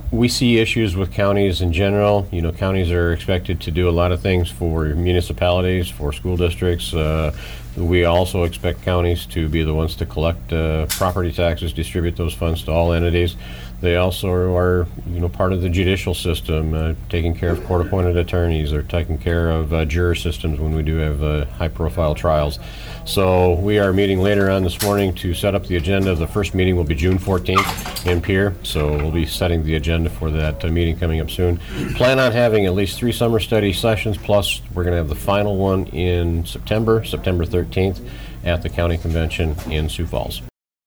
We see issues with counties in general. Counties are expected to do a lot of things for municipalities, for school districts. We also expect counties to be the ones to collect property taxes, distribute those funds to all entities. They also are, part of the judicial system, taking care of court-appointed attorneys or taking care of juror systems when we do have high-profile trials. So we are meeting later on this morning to set up the agenda. The first meeting will be June 14th in Pierre, so we'll be setting the agenda for that meeting coming up soon. Plan on having at least 3 summer study sessions, plus we're going to have the final one in September 13th, at the county convention in Sioux Falls.